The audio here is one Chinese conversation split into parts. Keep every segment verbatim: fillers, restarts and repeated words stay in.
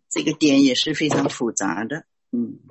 这个点也是非常复杂的。嗯，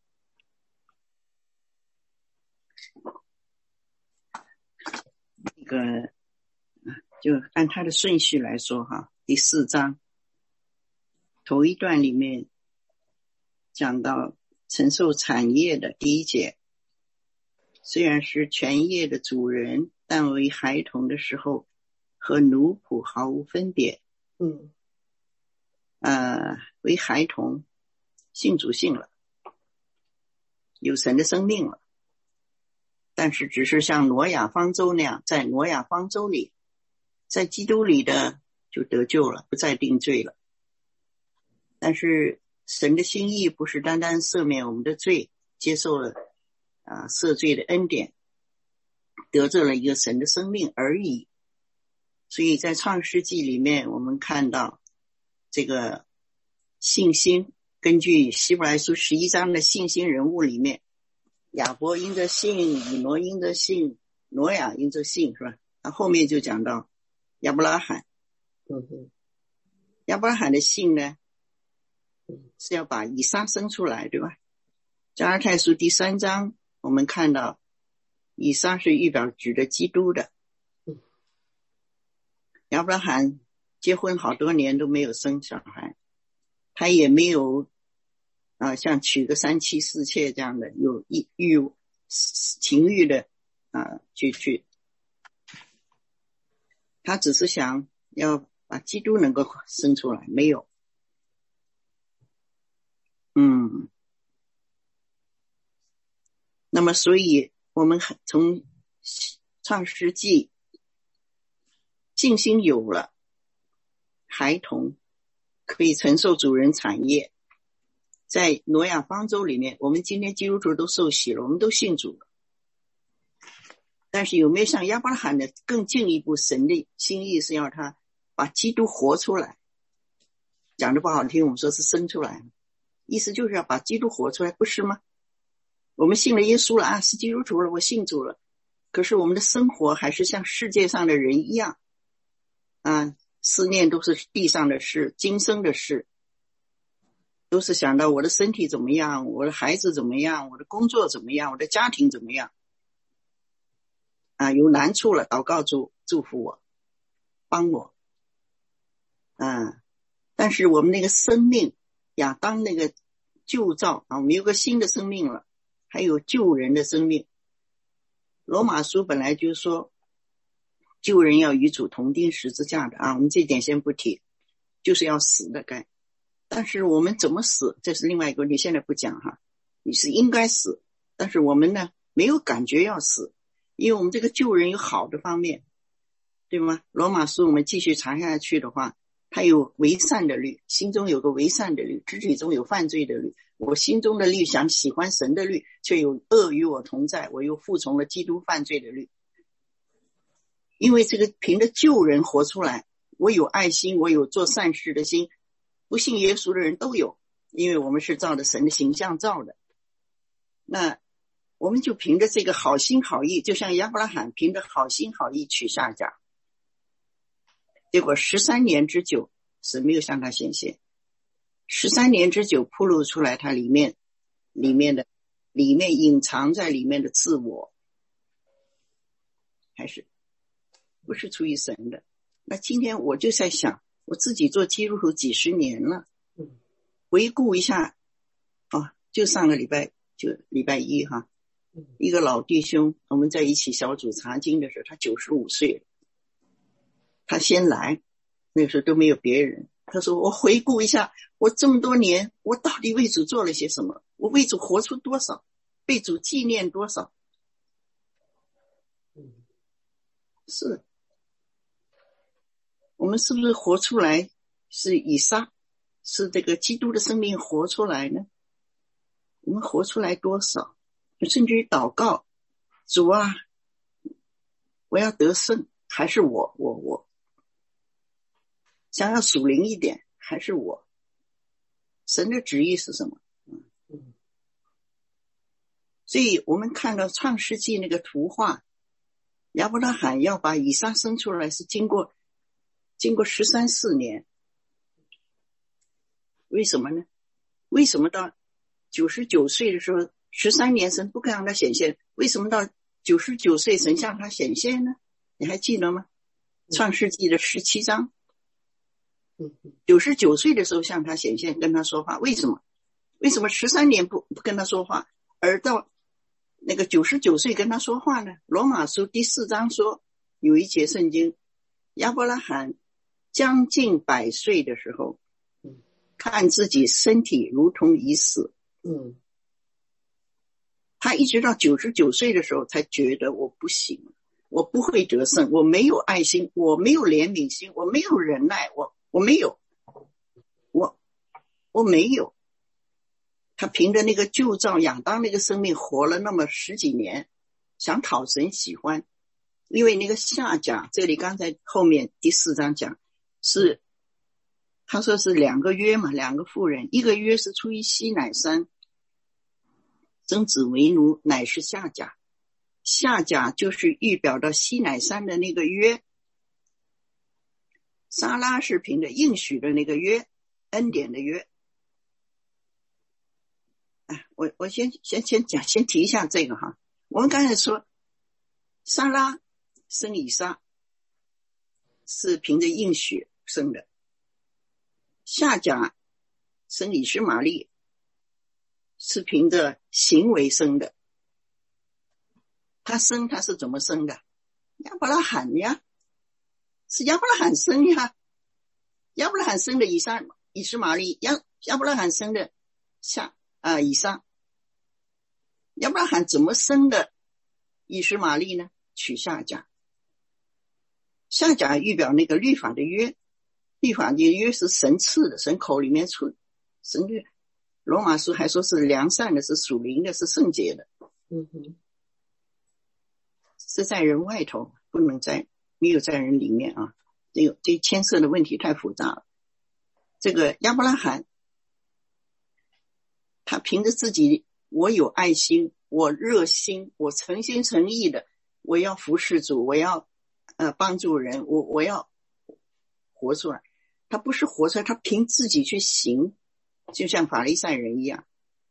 那个就按它的顺序来说哈，第四章头一段里面讲到承受产业的第一节，虽然是全业的主人，但为孩童的时候和奴仆毫无分别。 嗯， 呃，为孩童信主信了，有神的生命了，但是只是像挪亚方舟那样，在挪亚方舟里，在基督里的就得救了，不再定罪了。但是神的心意不是单单赦免我们的罪，接受了啊赦罪的恩典，得着了一个神的生命而已。所以在创世纪里面我们看到这个信心，根据希伯来书十一章的信心人物里面，亚伯因着信，以挪因着信，挪亚因着信，是吧？那后面就讲到亚伯拉罕。 嗯， 亚伯拉罕的信呢是要把以撒生出来，对吧？加拉太书第三章我们看到以撒是预表指的基督的。亚伯拉罕结婚好多年都没有生小孩，他也没有啊像娶个三妻四妾这样的有欲欲情欲的啊去去，他只是想要把基督能够生出来，没有。嗯，那么所以我们从创世纪信心有了，孩童可以承受主人产业，在挪亚方舟里面，我们今天基督徒都受洗了，我们都信主了。但是有没有像亚伯拉罕的更进一步，神的心意是要他把基督活出来，讲的不好听，我们说是生出来，意思就是要把基督活出来，不是吗？我们信了耶稣了啊，是基督徒了，我信主了，可是我们的生活还是像世界上的人一样啊，思念都是地上的事，今生的事，都是想到我的身体怎么样，我的孩子怎么样，我的工作怎么样，我的家庭怎么样啊，有难处了祷告主祝福我，帮我啊。但是我们那个生命，亚当那个旧造啊，我们有个新的生命了，还有救人的生命。罗马书本来就说救人要与主同钉十字架的啊，我们这点先不提，就是要死的该。但是我们怎么死，这是另外一个，你现在不讲哈，你是应该死，但是我们呢没有感觉要死，因为我们这个救人有好的方面，对吗？罗马书我们继续查下去的话，它有为善的律，心中有个为善的律，肢体中有犯罪的律，我心中的律想喜欢神的律，却有恶与我同在，我又服从了基督犯罪的律。因为这个凭着救人活出来，我有爱心，我有做善事的心，不信耶稣的人都有，因为我们是照着神的形象造的。那我们就凭着这个好心好意，就像亚伯拉罕凭着好心好意娶夏甲，结果十三年之久神没有向他显现，十三年之久暴露出来他里面里面的里面隐藏在里面的自我，还是不是出于神的。那今天我就在想，我自己做基督徒几十年了，回顾一下哦，就上个礼拜就礼拜一哈，一个老弟兄，我们在一起小组查经的时候，他九十五岁了，他先来，那个时候都没有别人，他说我回顾一下我这么多年，我到底为主做了些什么，我为主活出多少，被主纪念多少。是我们是不是活出来是以撒，是这个基督的生命活出来呢？我们活出来多少？甚至于祷告，主啊，我要得胜，还是我我我想要属灵一点，还是我？神的旨意是什么？嗯，所以我们看到创世纪那个图画，亚伯拉罕要把以撒生出来是经过经过十三四年。 为什么呢？为什么到九十九岁的时候，十三年神不肯让他显现，为什么到九十九岁神向他显现呢？你还记得吗？创世纪的十七章，九十九岁的时候向他显现，跟他说话，为什么？为什么十三年不不跟他说话，而到那个九十九岁跟他说话呢？罗马书第四章说，有一节圣经，亚伯拉罕将近百岁的时候，看自己身体如同已死，嗯，他一直到九十九岁的时候才觉得我不行，我不会得胜，我没有爱心，我没有怜悯心，我没有忍耐，我我没有，我我没有。他凭着那个旧造亚当那个生命活了那么十几年，想讨神喜欢，因为那个夏甲，这里刚才后面第四章讲是。他说是两个约嘛，两个妇人，一个约是出于西乃山，生子为奴，乃是夏甲。夏甲就是预表到西乃山的那个约，撒拉是凭着应许的那个约，恩典的约。哎，我我先先先讲，先提一下这个哈。我们刚才说，撒拉生以撒是凭着应许生的。夏甲生以实玛利是凭着行为生的，他生他是怎么生的？亚伯拉罕呀，是亚伯拉罕生呀，亚伯拉罕生的以撒以实玛利，亚亚伯拉罕生的夏啊以撒，亚伯拉罕怎么生的以实玛利呢？取夏甲，夏甲预表那个律法的约。律法的约是神赐的，神口里面出，神律罗马书还说是良善的，是属灵的，是圣洁的。嗯哼，是在人外头，不能在没有在人里面啊。这个这牵涉的问题太复杂了。这个亚伯拉罕，他凭着自己，我有爱心，我热心，我诚心诚意的，我要服侍主，我要呃帮助人，我我要活出来。他不是活出来，他凭自己去行，就像法利赛人一样，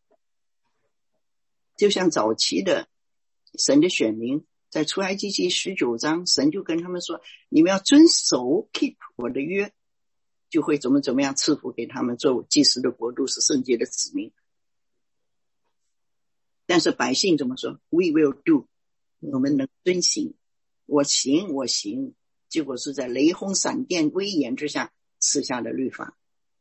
就像早期的神的选民，在出埃及记十九章，神就跟他们说，你们要遵守 keep 我的约，就会怎么怎么样赐福给他们，做祭司的国度，是圣洁的子民。但是百姓怎么说？ We will do， 我们能遵行，我行我行，结果是在雷轰闪电威严之下赐下的律法。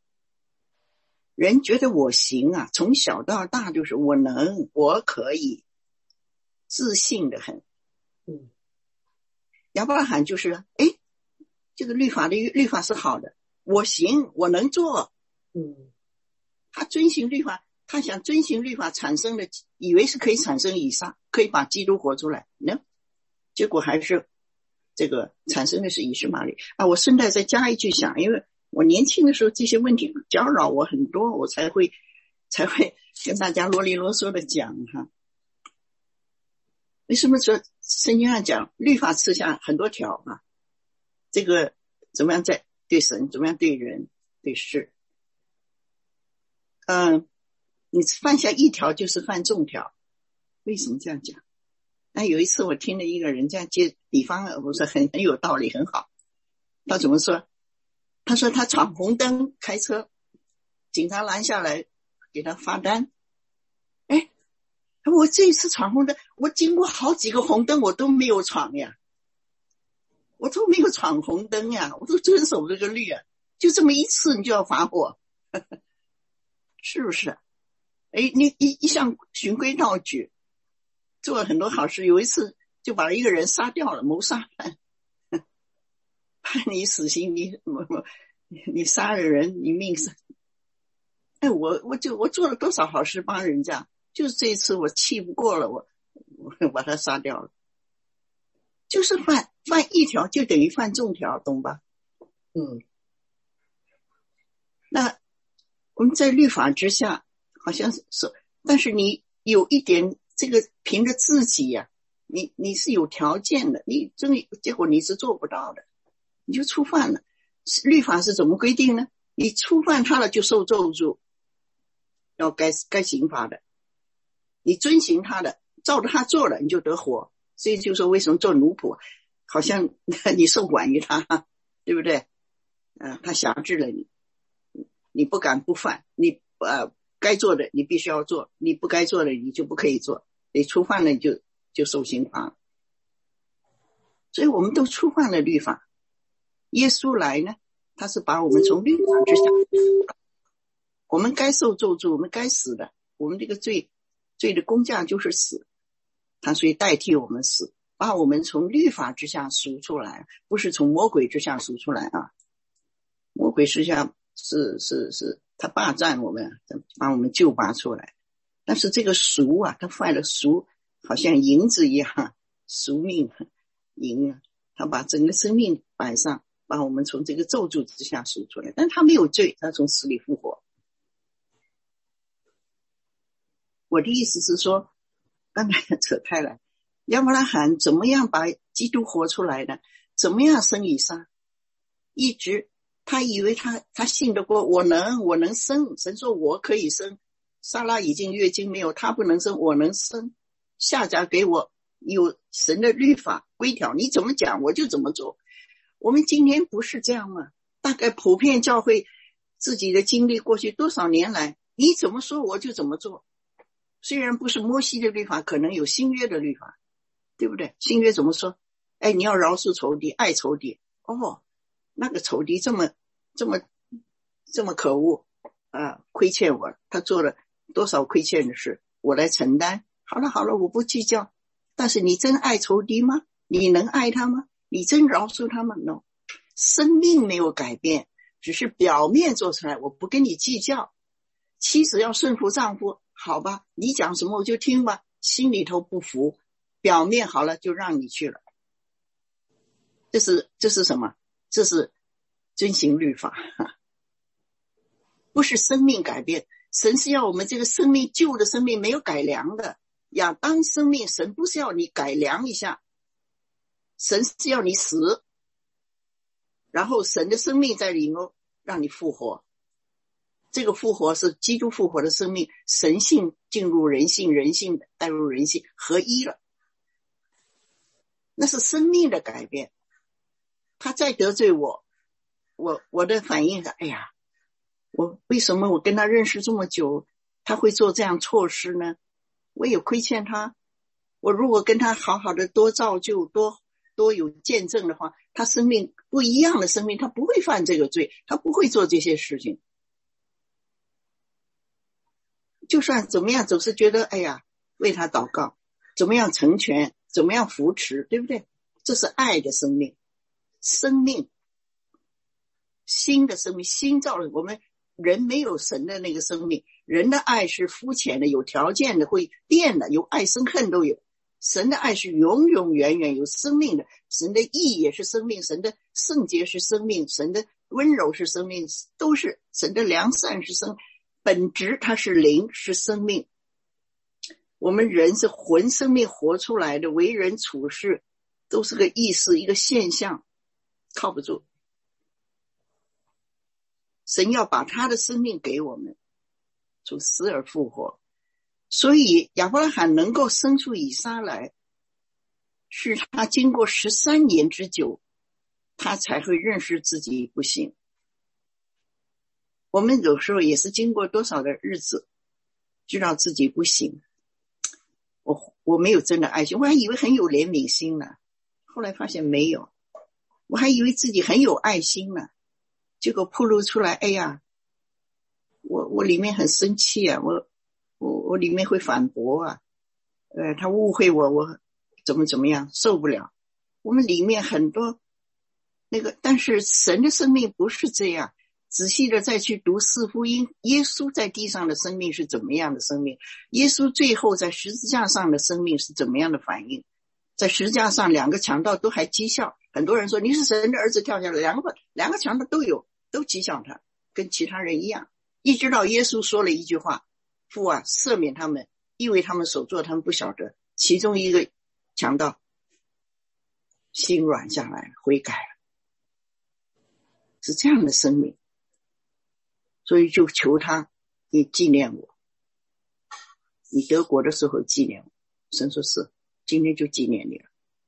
人觉得我行啊，从小到大就是我能，我可以，自信的很。嗯，亚伯拉罕就是诶这个律法的律法是好的，我行，我能做。嗯，他遵行律法，他想遵行律法产生的，以为是可以产生以撒，可以把基督活出来，呢，结果还是这个产生的是以实玛利啊。我顺带再加一句想，因为我年轻的时候这些问题搅扰我很多，我才会才会跟大家啰里啰嗦的讲哈。为什么说圣经上讲律法赐下很多条啊？这个怎么样在对神，怎么样对人对事？嗯、呃，你犯下一条就是犯众条。为什么这样讲？那有一次我听了一个人这样接比方，我说很很有道理，很好。他怎么说？他说他闯红灯开车，警察拦下来给他罚单。哎，我这一次闯红灯，我经过好几个红灯我都没有闯呀，我都没有闯红灯呀，我都遵守这个律啊，就这么一次你就要罚我，呵呵，是不是？哎，你一一向循规蹈矩，做了很多好事，有一次就把一个人杀掉了，谋杀犯，判你死刑，你你杀了人，你命死。哎，我我就我做了多少好事帮人家，就是这一次我气不过了，我我把他杀掉了。就是犯犯一条就等于犯众条，懂吧？嗯。那我们在律法之下，好像是，但是你有一点这个凭着自己呀、啊，你你是有条件的，你这个结果你是做不到的，你就触犯了。律法是怎么规定呢？ 你触犯他了就受咒诅，要该该刑罚的。你遵行他的，照着他做了，你就得活。所以就说为什么做奴仆，好像你受管于他，对不对？呃，他辖制了你，你不敢不犯，你呃该做的你必须要做，你不该做的你就不可以做，你触犯了你就就受刑罚。所以我们都触犯了律法。耶稣来呢，他是把我们从律法之下，我们该受咒诅，我们该死的，我们这个罪罪的工价就是死，他所以代替我们死，把我们从律法之下赎出来，不是从魔鬼之下赎出来啊。魔鬼之下是是是他霸占我们，把我们救拔出来。但是这个赎啊，他犯了赎，好像银子一样，赎命银啊，他把整个生命摆上，把我们从这个咒诅之下赎出来。但他没有罪，他从死里复活。我的意思是说，刚才扯开了，亚伯拉罕怎么样把基督活出来的？怎么样生以撒？一直他以为他他信得过，我能我能生，神说我可以生。撒拉已经月经没有，他不能生，我能生。夏甲给我有神的律法规条，你怎么讲我就怎么做。我们今天不是这样吗？大概普遍教会自己的经历，过去多少年来，你怎么说我就怎么做。虽然不是摩西的律法，可能有新约的律法，对不对？新约怎么说？哎，你要饶恕仇敌，爱仇敌。哦，那个仇敌这么这么这么可恶啊，亏欠我，他做了多少亏欠的事，我来承担。好了好了，我不计较。但是你真爱仇敌吗？你能爱他吗？你真饶恕他吗？ No， 生命没有改变，只是表面做出来，我不跟你计较。妻子要顺服丈夫，好吧，你讲什么我就听吧，心里头不服，表面好了就让你去了。这是这是什么？这是遵行律法，不是生命改变。神是要我们这个生命，旧的生命没有改良的。亚当生命，神不是要你改良一下，神是要你死，然后神的生命在里面让你复活。这个复活是基督复活的生命，神性进入人性，人性带入人性，合一了，那是生命的改变。他再得罪我，我我的反应是，哎呀，我为什么我跟他认识这么久，他会做这样错事呢？我也亏欠他。我如果跟他好好的多造就，多多有见证的话，他生命不一样的生命，他不会犯这个罪，他不会做这些事情。就算怎么样，总是觉得哎呀，为他祷告，怎么样成全，怎么样扶持，对不对？这是爱的生命，生命，新的生命，新造的。我们人没有神的那个生命，人的爱是肤浅的，有条件的，会变的，有爱生恨都有。神的爱是永永远远有生命的，神的义也是生命，神的圣洁是生命，神的温柔是生命，都是神的良善是生命，本质它是灵，是生命。我们人是魂生命活出来的，为人处事都是个意识，一个现象，靠不住。神要把他的生命给我们，从死而复活。所以亚伯拉罕能够生出以撒来，是他经过十三年之久，他才会认识自己不行。我们有时候也是经过多少的日子，知道自己不行。我我没有真的爱心，我还以为很有怜悯心呢，后来发现没有。我还以为自己很有爱心呢，结果暴露出来，哎呀，我我里面很生气啊，我我我里面会反驳啊，呃，他误会我，我怎么怎么样，受不了。我们里面很多那个，但是神的生命不是这样。仔细的再去读四福音，耶稣在地上的生命是怎么样的生命？耶稣最后在十字架上的生命是怎么样的反应？在十字架上，两个强盗都还讥笑，很多人说你是神的儿子跳下来，两个两个强盗都有，都讥笑他，跟其他人一样。一直到耶稣说了一句话，父啊，赦免他们，因为他们所做他们不晓得。其中一个强盗心软下来，悔改了，是这样的生命。 所以就求他你纪念我，你得国的时候纪念我。神说是，今天就纪念你了。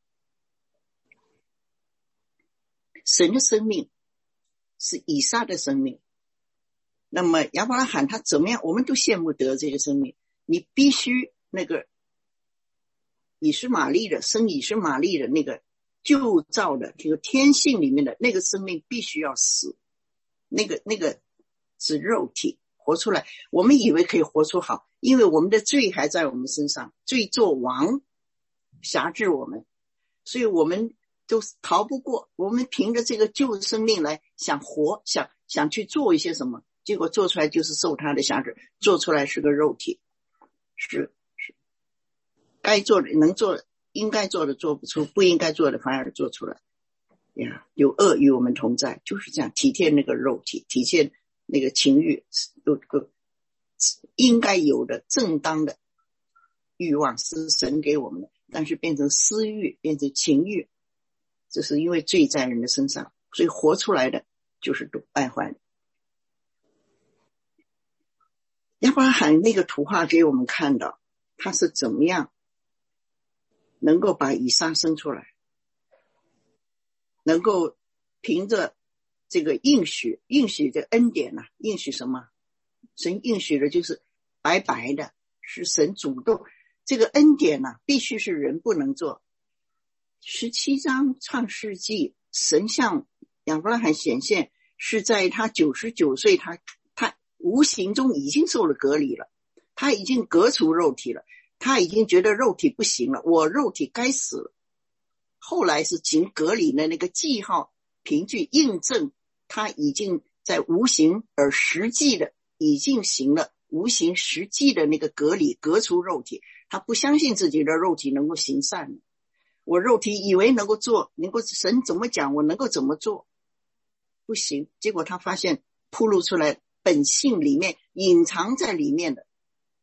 神的生命是以撒的生命，那么亚伯拉罕他怎么样，我们都羡慕得这个生命。你必须那个以实玛利的生以实玛利的那个旧造的这个天性里面的那个生命必须要死，那个那个是肉体活出来。我们以为可以活出好，因为我们的罪还在我们身上，罪作王辖制我们，所以我们都逃不过。我们凭着这个旧生命来想活，想想去做一些什么，结果做出来就是受他的辖制，做出来是个肉体，是是该做的能做的应该做的做不出，不应该做的反而做出来呀。有恶与我们同在，就是这样，体贴那个肉体，体贴那个情欲，有个应该有的正当的欲望是神给我们的，但是变成私欲，变成情欲，这是因为罪在人的身上，所以活出来的就是都败坏的。亚伯拉罕那个图画给我们看到他是怎么样能够把以撒生出来，能够凭着这个应许，应许的恩典啊，应许什么？神应许的就是白白的，是神主动。这个恩典啊，必须是人不能做。十七章创世纪，神向亚伯拉罕显现，是在他九十九岁，他他无形中已经受了隔离了，他已经隔除肉体了，他已经觉得肉体不行了，我肉体该死了。后来是经隔离的那个记号凭据印证，他已经在无形而实际的已经行了无形实际的那个隔离，隔除肉体。他不相信自己的肉体能够行善，我肉体以为能够做，能够神怎么讲我能够怎么做，不行。结果他发现暴露出来本性里面隐藏在里面的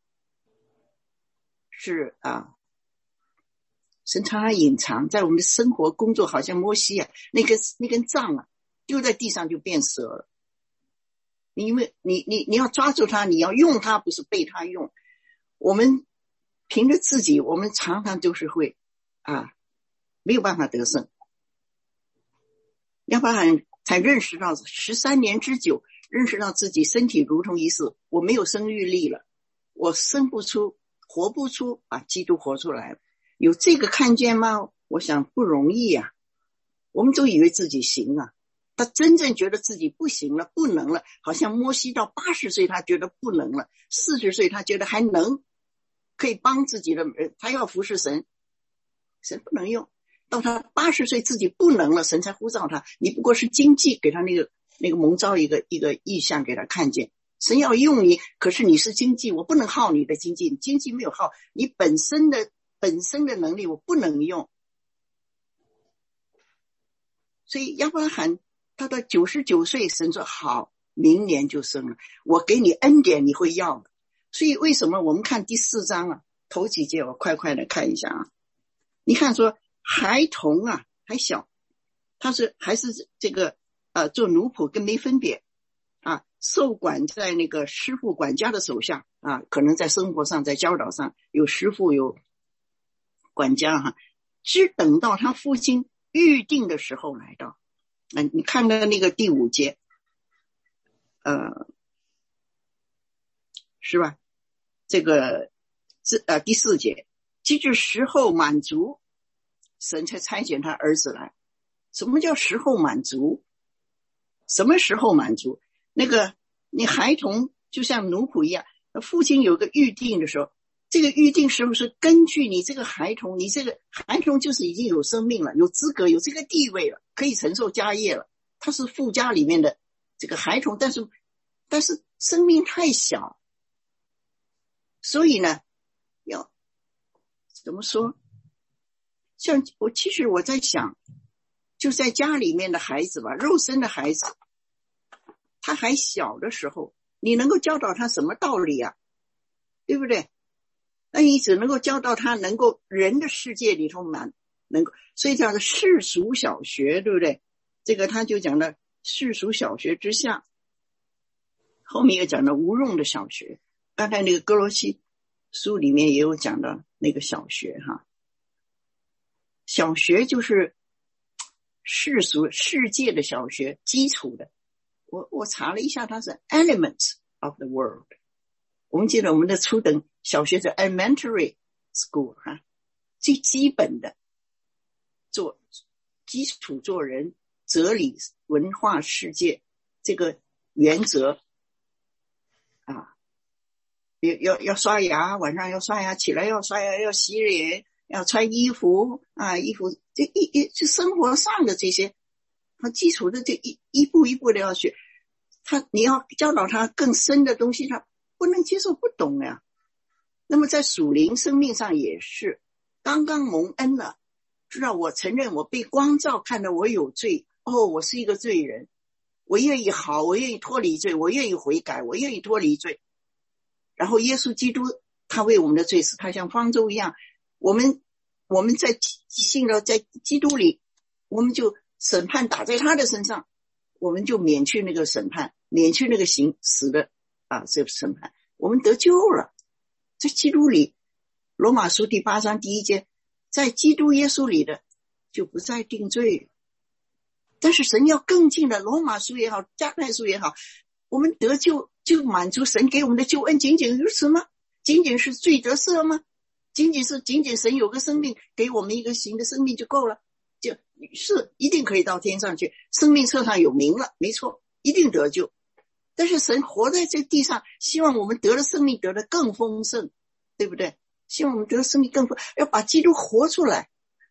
是啊，神常常隐藏在我们的生活工作，好像摩西啊，那根那根杖啊丢在地上就变蛇了。因为你你你要抓住它，你要用它，不是被它用。我们凭着自己，我们常常就是会啊没有办法得胜。亚伯拉罕才认识到十三年之久，认识到自己身体如同一死，我没有生育力了，我生不出活不出，把基督活出来了。有这个看见吗？我想不容易啊。我们都以为自己行啊，他真正觉得自己不行了，不能了，好像摩西到八十岁他觉得不能了，四十岁他觉得还能，可以帮自己的，他要服侍神，神不能用。到他八十岁自己不能了，神才呼召他，你不过是经济给他那个那个蒙召一个一个意象给他看见，神要用你，可是你是经济，我不能耗你的经济，你经济没有耗，你本身的本身的能力我不能用。所以亚伯拉罕他到九十九岁，神说好，明年就生了，我给你恩典你会要的。所以为什么我们看第四章啊，头几节我快快的看一下啊。你看说孩童啊还小，他是还是这个呃做奴仆跟没分别啊，受管在那个师傅管家的手下啊，可能在生活上在教导上有师傅有管家哈、啊，只等到他父亲预定的时候来到。嗯、你看到那个第五节呃是吧，这个呃第四节，及至时候满足，神才差遣他儿子来。什么叫时候满足？什么时候满足？那个你孩童就像奴仆一样，父亲有个预定的时候，这个预定时候是根据你这个孩童，你这个孩童就是已经有生命了，有资格，有这个地位了，可以承受家业了，他是父家里面的这个孩童，但是但是生命太小，所以呢要怎么说，像我其实我在想，就在家里面的孩子吧，肉身的孩子，他还小的时候，你能够教导他什么道理啊？对不对？那你只能够教导他能够人的世界里头满能够，所以叫做世俗小学，对不对？这个他就讲的世俗小学之下， 后面又讲到无用的小学，刚才那个哥罗西书里面也有讲到那个小学哈。小学就是世俗世界的小学，基础的。我我查了一下，它是 elements of the world。我们记得我们的初等小学是 elementary school 哈，最基本的做基础做人、哲理、文化、世界这个原则啊，要要要刷牙，晚上要刷牙，起来要刷牙，要洗脸，要穿衣服啊，衣服这一一就生活上的这些，他基础的这一一步一步的要学，他你要教导他更深的东西，他不能接受不懂呀。那么在属灵生命上也是，刚刚蒙恩了，知道我承认我被光照，看到我有罪，哦，我是一个罪人，我愿意好，我愿意脱离罪，我愿意悔改，我愿意脱离罪。然后耶稣基督他为我们的罪死，他像方舟一样，我们我们在信了在基督里，我们就审判打在他的身上，我们就免去那个审判，免去那个刑死的啊这个审判，我们得救了。在基督里，罗马书第八章第一节，在基督耶稣里的就不再定罪。但是神要更近的，罗马书也好，加太书也好，我们得救就满足神给我们的救恩，仅仅如此吗？仅仅是罪得赦吗？仅仅是仅仅神有个生命给我们一个新的生命就够了？就是一定可以到天上去，生命册上有名了，没错，一定得救。但是神活在这地上，希望我们得了生命得得更丰盛，对不对？希望我们得了生命更丰盛，要把基督活出来。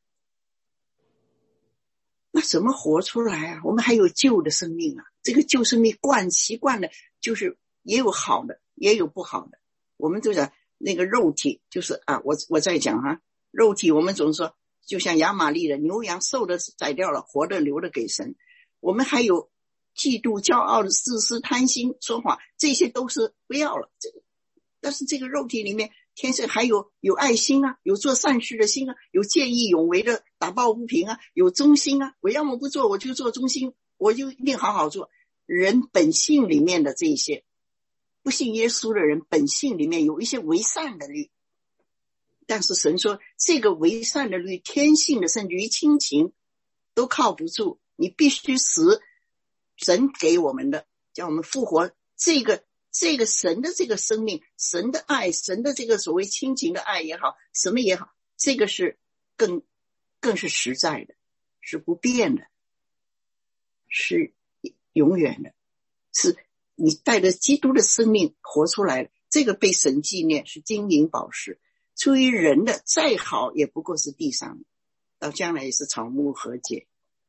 那怎么活出来啊？我们还有旧的生命啊，这个旧生命惯习惯的，就是也有好的也有不好的。我们就讲那个肉体，就是啊，我我在讲啊，肉体我们总说就像亚玛力的牛羊，瘦的宰掉了，活的留的给神。我们还有嫉妒、骄傲的自私、贪心、说谎，这些都是不要了。这个，但是这个肉体里面天生还有有爱心啊，有做善事的心啊，有见义勇为的打抱不平啊，有忠心啊。我要么不做，我就做忠心，我就一定好好做。人本性里面的这些，不信耶稣的人本性里面有一些为善的律，但是神说这个为善的律，天性的甚至于亲情都靠不住，你必须使神给我们的，叫我们复活这个这个神的这个生命，神的爱，神的这个所谓亲情的爱也好，什么也好，这个是更更是实在的，是不变的，是永远的，是你带着基督的生命活出来了，这个被神纪念，是金银宝石。出于人的再好也不过是地上的，到将来也是草木和解。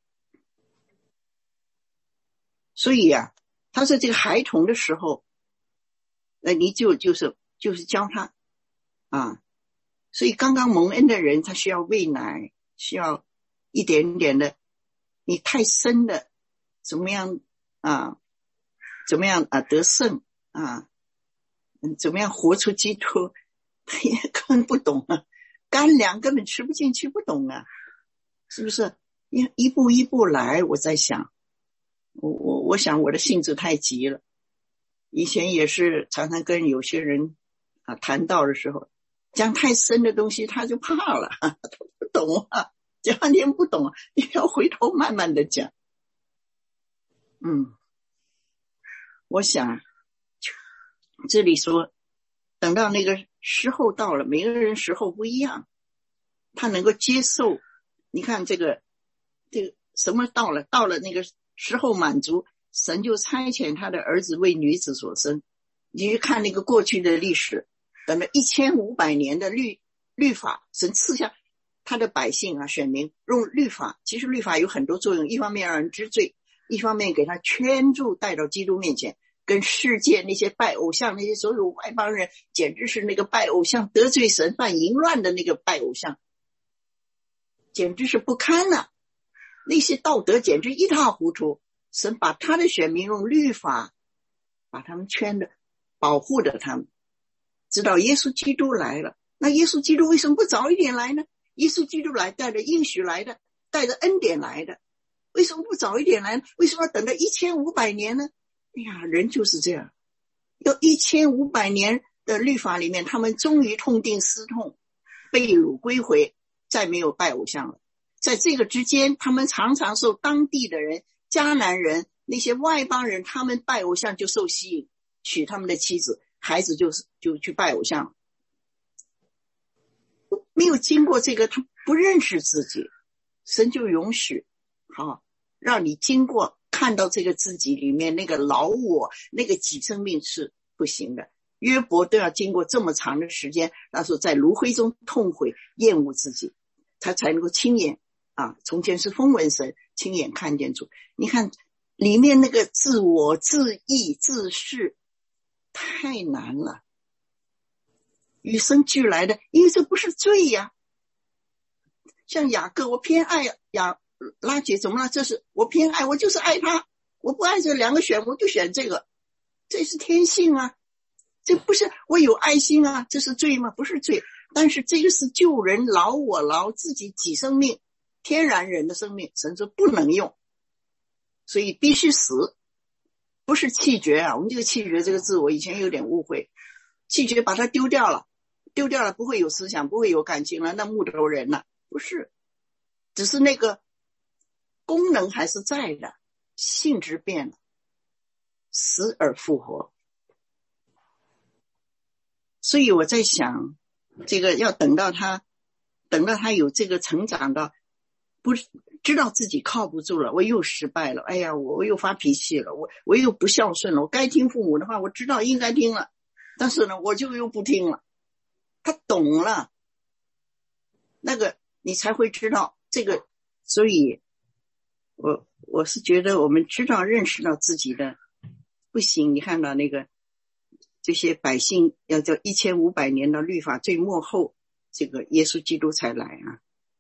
所以啊，他说这个孩童的时候，那你就就是就是教他啊。所以刚刚蒙恩的人，他需要喂奶，需要一点点的。你太深的，怎么样啊？怎么样啊？得胜啊？怎么样活出基督？他也根本不懂啊，干粮根本吃不进去，不懂啊，是不是？一一步一步来。我在想，我我我想我的性子太急了，以前也是常常跟有些人啊谈到的时候，讲太深的东西他就怕了，他不懂啊，讲半天不懂，你要回头慢慢的讲。嗯，我想这里说等到那个时候到了，每个人时候不一样，他能够接受。你看这个这个什么到了到了那个时候满足，神就差遣他的儿子为女子所生。你去看那个过去的历史，等了一千五百年的律律法，神赐下他的百姓啊选民用律法。其实律法有很多作用，一方面让人知罪，一方面给他圈住带到基督面前，跟世界那些拜偶像那些所有外邦人，简直是那个拜偶像得罪神犯淫乱的那个拜偶像，简直是不堪了、啊、那些道德简直一塌糊涂。神把他的选民用律法把他们圈的，保护着他们，直到耶稣基督来了。那耶稣基督为什么不早一点来呢？耶稣基督来带着应许来的，带着恩典来的，为什么不早一点来呢？为什么要等到一千五百年呢？哎呀，人就是这样， 有一千五百年的律法里面，他们终于痛定思痛，被掳归回，再没有拜偶像了。在这个之间，他们常常受当地的人、迦南人、那些外邦人，他们拜偶像就受吸引，娶他们的妻子，孩子就是就去拜偶像。没有经过这个，他不认识自己，神就允许，好，让你经过看到这个自己里面那个老我，那个己生命是不行的。约伯都要经过这么长的时间，他说在炉灰中痛悔厌恶自己，他才能够亲眼啊，从前是风闻神，亲眼看见主。你看里面那个自我、自义、自恃太难了，与生俱来的，因为这不是罪呀。像雅各，我偏爱雅拉结，怎么了？这是我偏爱，我就是爱他，我不爱这两个选，我就选这个，这是天性啊，这不是我有爱心啊，这是罪吗？不是罪，但是这个是救人，劳我劳自己己生命，天然人的生命，神说不能用，所以必须死，不是气绝啊。我们这个气绝这个字，我以前有点误会，气绝把它丢掉了，丢掉了不会有思想，不会有感情了，那木头人了，不是，只是那个功能还是在的，性质变了，死而复活。所以我在想，这个要等到他等到他有这个成长到不知道自己靠不住了，我又失败了，哎呀，我我又发脾气了，我我又不孝顺了，我该听父母的话，我知道应该听了，但是呢我就又不听了。他懂了，那个你才会知道这个。所以我我是觉得我们知道认识到自己的不行。你看到那个这些百姓要叫一千五百年的律法最末后，这个耶稣基督才来啊，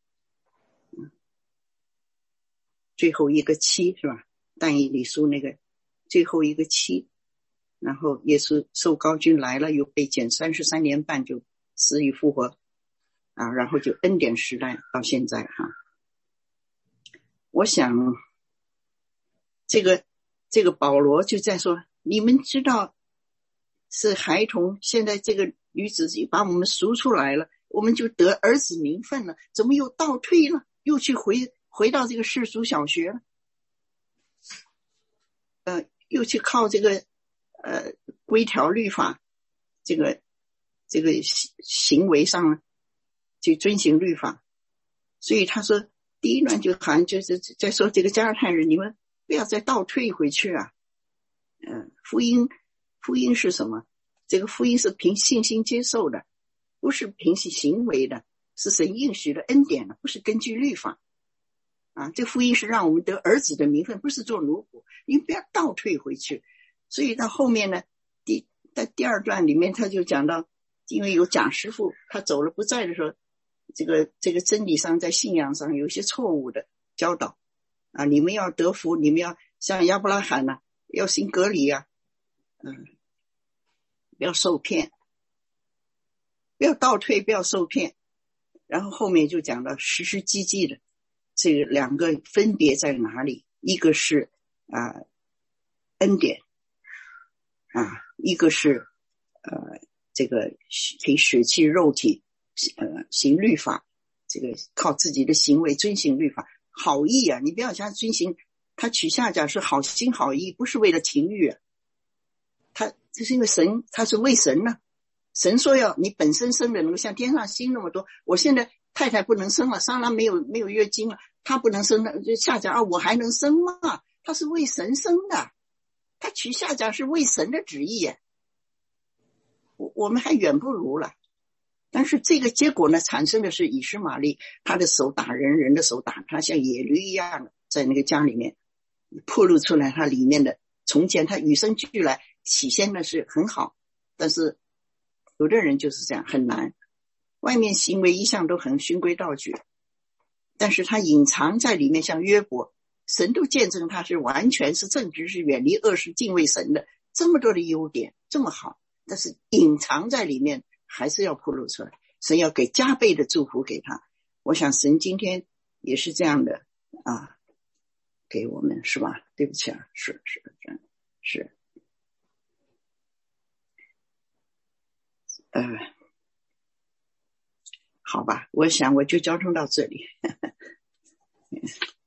最后一个期是吧？但以理书那个最后一个期，然后耶稣受膏君来了，又被减三十三年半就死与复活啊，然后就恩典时代到现在哈、啊。我想这个这个保罗就在说，你们知道是孩童，现在这个女子把我们赎出来了，我们就得儿子名分了，怎么又倒退了，又去回回到这个世俗小学了，呃，又去靠这个呃规条律法，这个这个行为上去遵行律法。所以他说第一段就好像就是在说这个加拉太人，你们不要再倒退回去啊。嗯、呃，福音福音是什么？这个福音是凭信心接受的，不是凭行为的，是神应许的恩典的，不是根据律法啊。这福音是让我们得儿子的名分，不是做奴仆，你不要倒退回去。所以到后面呢，第在第二段里面他就讲到，因为有假师傅他走了不在的时候，这个这个真理上在信仰上有一些错误的教导啊，你们要得福，你们要像亚伯拉罕啊，要行割礼啊，嗯，不要受骗，不要倒退，不要受骗。然后后面就讲到实实际际的这个两个分别在哪里，一个是啊恩典啊，一个是呃这个可以舍弃肉体呃行律法，这个靠自己的行为遵行律法，好意啊，你不要想遵行，他取下甲是好心好意，不是为了情欲啊，他这是因为神，他是为神呢、啊。神说要你本身生的能够像天上星那么多，我现在太太不能生了，莎拉没有没有月经了，她不能生了，就下甲啊，我还能生吗？他是为神生的，他取下甲是为神的旨意耶，我我们还远不如了。但是这个结果呢，产生的是以实玛利，他的手打人，人的手打他，像野驴一样的在那个家里面暴露出来他里面的从前他与生俱来起先呢是很好，但是有的人就是这样很难，外面行为一向都很循规蹈矩，但是他隐藏在里面，像约伯，神都见证他是完全是正直，是远离恶事，敬畏神的，这么多的优点这么好，但是隐藏在里面还是要暴露出来，神要给加倍的祝福给他。我想神今天也是这样的啊，给我们是吧？对不起啊，是是这样是。 呃，好吧，我想我就交通到这里。